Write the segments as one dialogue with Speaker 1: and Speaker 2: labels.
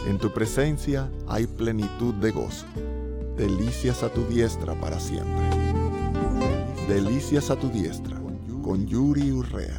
Speaker 1: En tu presencia hay plenitud de gozo. Delicias a tu diestra para siempre. Delicias a tu diestra, con Yuri Urrea.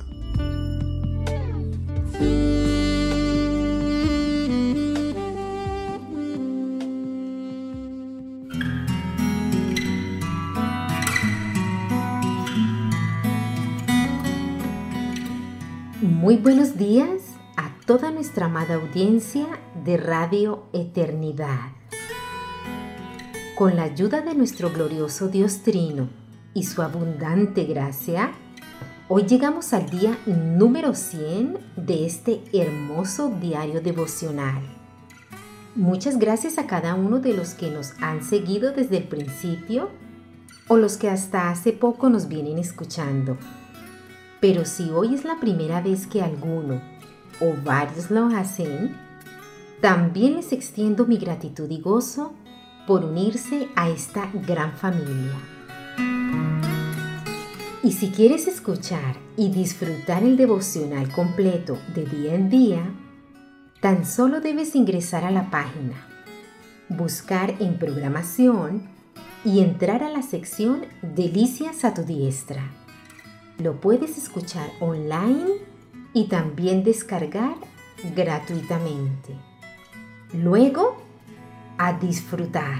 Speaker 2: Muy buenos días a toda nuestra amada audiencia de Radio Eternidad. Con la ayuda de nuestro glorioso Dios Trino y su abundante gracia, hoy llegamos al día número 100 de este hermoso diario devocional. Muchas gracias a cada uno de los que nos han seguido desde el principio o los que hasta hace poco nos vienen escuchando. Pero si hoy es la primera vez que alguno o varios lo hacen, también les extiendo mi gratitud y gozo por unirse a esta gran familia. Y si quieres escuchar y disfrutar el devocional completo de día en día, tan solo debes ingresar a la página, buscar en programación y entrar a la sección Delicias a tu diestra. Lo puedes escuchar online y también descargar gratuitamente. Luego, a disfrutar.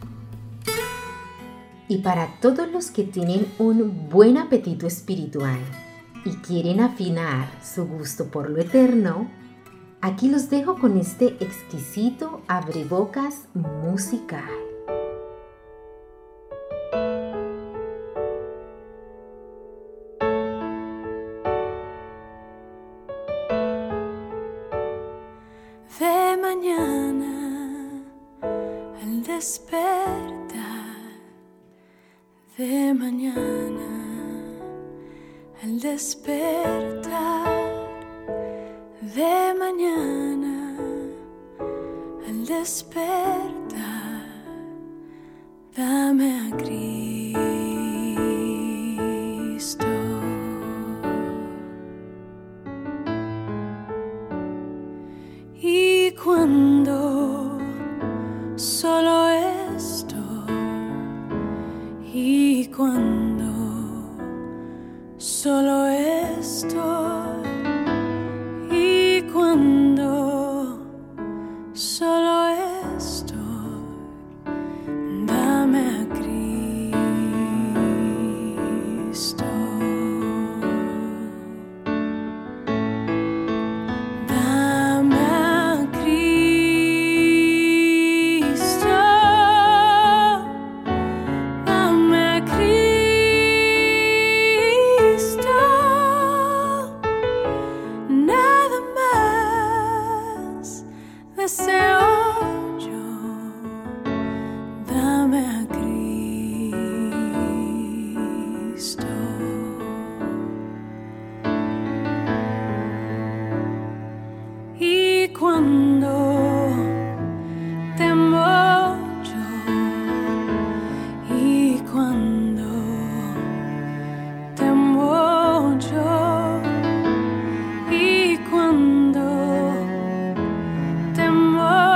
Speaker 2: Y para todos los que tienen un buen apetito espiritual y quieren afinar su gusto por lo eterno, aquí los dejo con este exquisito abrebocas musical.
Speaker 3: De mañana al despertar, de mañana al despertar, de mañana al despertar, dame a Cristo. Y cuando solo estoy, y cuando solo estoy, y cuando solo estoy, dame a Cristo. Deseo yo, dame a Cristo. Y cuando temo yo, y cuando temo yo, y cuando temo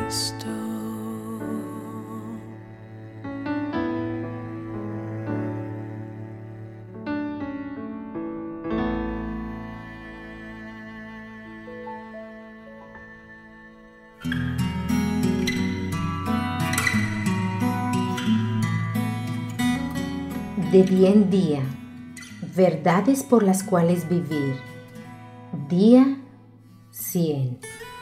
Speaker 3: Cristo.
Speaker 2: De día en día, verdades por las cuales vivir. Día 100.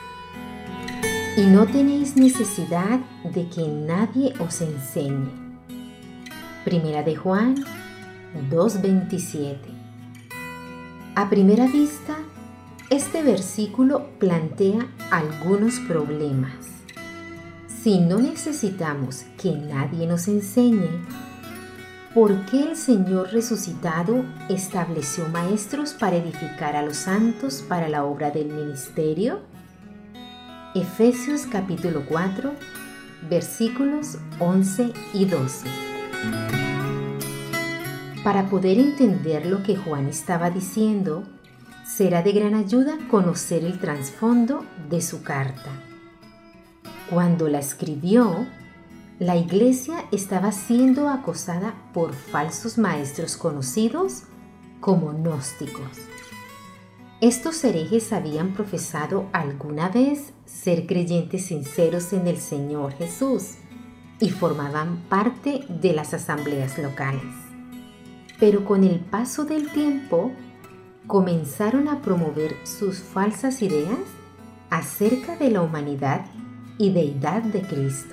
Speaker 2: Y no tenéis necesidad de que nadie os enseñe. Primera de Juan 2:27. A primera vista, este versículo plantea algunos problemas. Si no necesitamos que nadie nos enseñe, ¿por qué el Señor resucitado estableció maestros para edificar a los santos para la obra del ministerio? Efesios capítulo 4, versículos 11 y 12. Para poder entender lo que Juan estaba diciendo, será de gran ayuda conocer el trasfondo de su carta. Cuando la escribió, la iglesia estaba siendo acosada por falsos maestros conocidos como gnósticos. Estos herejes habían profesado alguna vez ser creyentes sinceros en el Señor Jesús y formaban parte de las asambleas locales. Pero con el paso del tiempo, comenzaron a promover sus falsas ideas acerca de la humanidad y deidad de Cristo.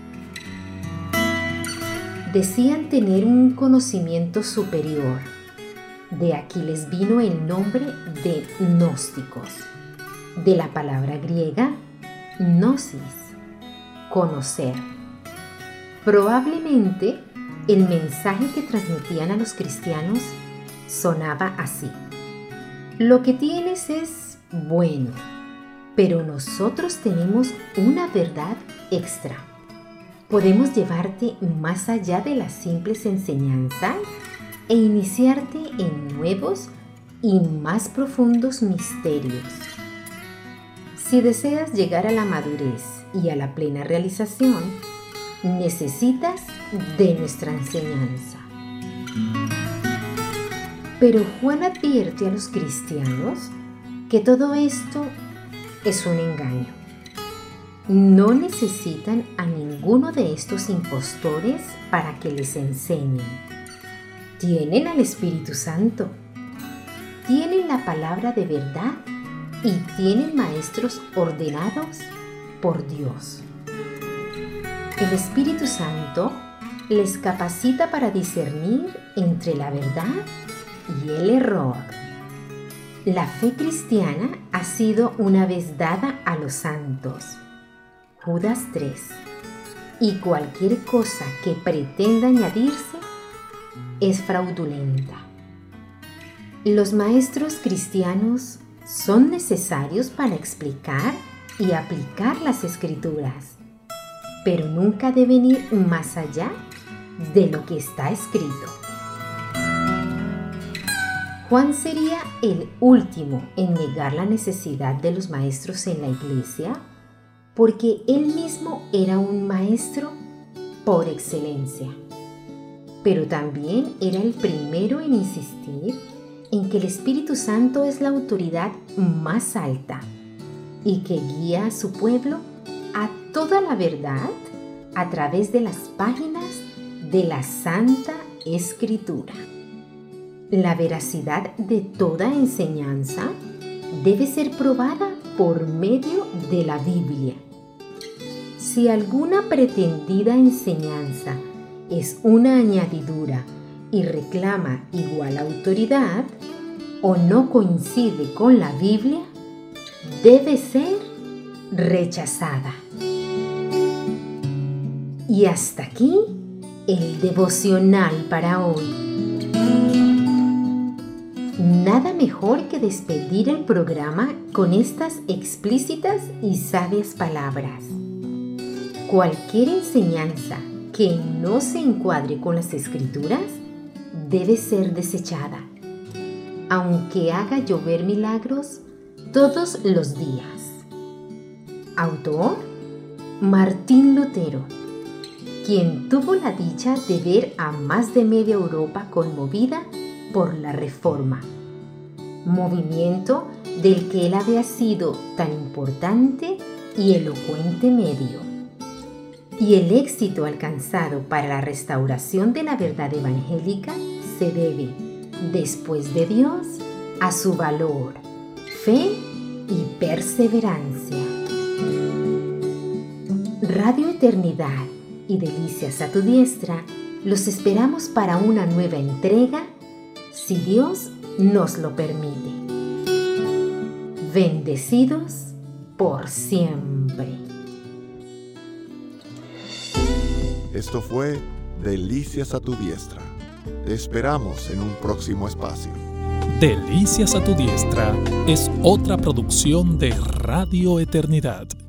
Speaker 2: Decían tener un conocimiento superior. De aquí les vino el nombre de gnósticos, de la palabra griega gnosis, conocer. Probablemente el mensaje que transmitían a los cristianos sonaba así: lo que tienes es bueno, pero nosotros tenemos una verdad extra. Podemos llevarte más allá de las simples enseñanzas e iniciarte en nuevos y más profundos misterios. Si deseas llegar a la madurez y a la plena realización, necesitas de nuestra enseñanza. Pero Juan advierte a los cristianos que todo esto es un engaño. No necesitan a ninguno de estos impostores para que les enseñen. Tienen al Espíritu Santo, tienen la palabra de verdad y tienen maestros ordenados por Dios. El Espíritu Santo les capacita para discernir entre la verdad y el error. La fe cristiana ha sido una vez dada a los santos. Judas 3. Y cualquier cosa que pretenda añadirse es fraudulenta. Los maestros cristianos son necesarios para explicar y aplicar las Escrituras, pero nunca deben ir más allá de lo que está escrito. Juan sería el último en negar la necesidad de los maestros en la iglesia, porque él mismo era un maestro por excelencia. Pero también era el primero en insistir en que el Espíritu Santo es la autoridad más alta y que guía a su pueblo a toda la verdad a través de las páginas de la Santa Escritura. La veracidad de toda enseñanza debe ser probada por medio de la Biblia. Si alguna pretendida enseñanza es una añadidura y reclama igual autoridad o no coincide con la Biblia, debe ser rechazada. Y hasta aquí el devocional para hoy. Nada mejor que despedir el programa con estas explícitas y sabias palabras. Cualquier enseñanza que no se encuadre con las Escrituras debe ser desechada, aunque haga llover milagros todos los días. Autor: Martín Lutero, quien tuvo la dicha de ver a más de media Europa conmovida por la Reforma, movimiento del que él había sido tan importante y elocuente medio. Y el éxito alcanzado para la restauración de la verdad evangélica se debe, después de Dios, a su valor, fe y perseverancia. Radio Eternidad y Delicias a tu Diestra los esperamos para una nueva entrega, si Dios nos lo permite. Bendecidos por siempre.
Speaker 1: Esto fue Delicias a tu Diestra. Te esperamos en un próximo espacio.
Speaker 4: Delicias a tu Diestra es otra producción de Radio Eternidad.